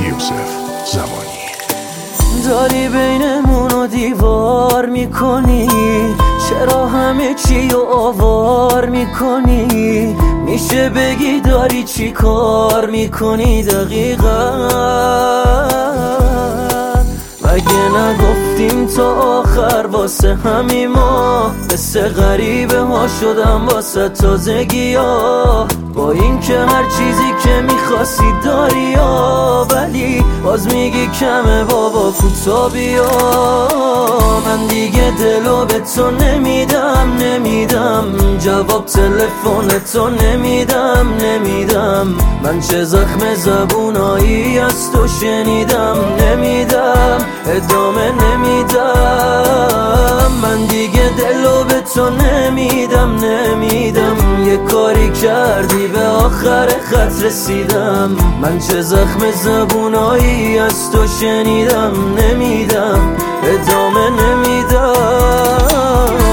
یوسف زمانی. داری بینمونو دیوار میکنی، چرا همه چی رو آوار میکنی؟ میشه بگی داری چی کار میکنی دقیقا؟ مگه نگفتیم تا آخر واسه همین ما؟ قصه غریبه ها شدم واسه تازگی ها، با این که هر چیزی که میخواستی داری ها، ولی باز میگی کمه بابا کوتا بیا. من دیگه دلو به تو نمیدم، جواب تلفن تو نمیدم. من چه زخم زبونایی از تو شنیدم، نمیدم ادامه نمیدم. من دیگه دلو به تو نمیدم. یه کاری کردی به آخر خط رسیدم، من چه زخم زبونایی از تو شنیدم، نمیدم ادامه نمیدم.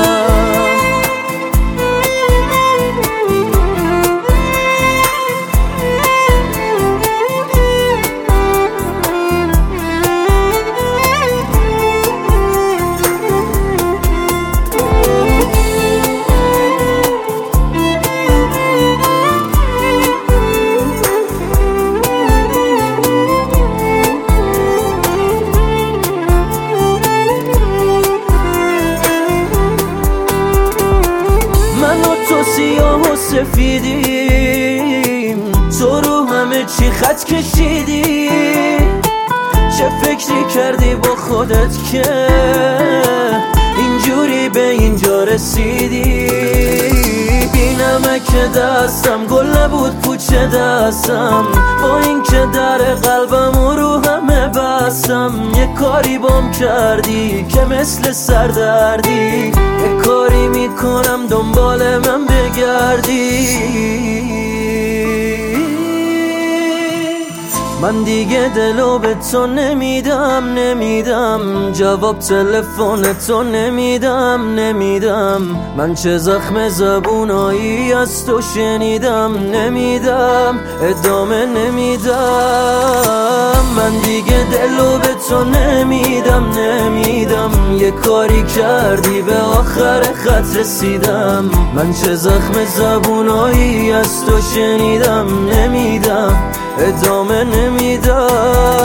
تو سیاه و سفیدیم، تو رو همه چی خط کشیدی. چه فکری کردی با خودت که اینجوری به اینجا رسیدی؟ بی نمک دستم گل نبود پوچه دستم، با این که در قلبم رو همه بستم. یه کاری بام کردی که مثل سردردی، یه کاری میکنم دنبال من بگردی. من دیگه دلو به تو نمیدم، جواب تلفن تو نمیدم. من چه زخم زبونایی از تو شنیدم، نمیدم ادامه نمیدم. من دیگه دلو به تو نمیدم. یه کاری کردی به آخر خط رسیدم، من چه زخم زبونایی از تو شنیدم، نمیدم ادامه نمیدم.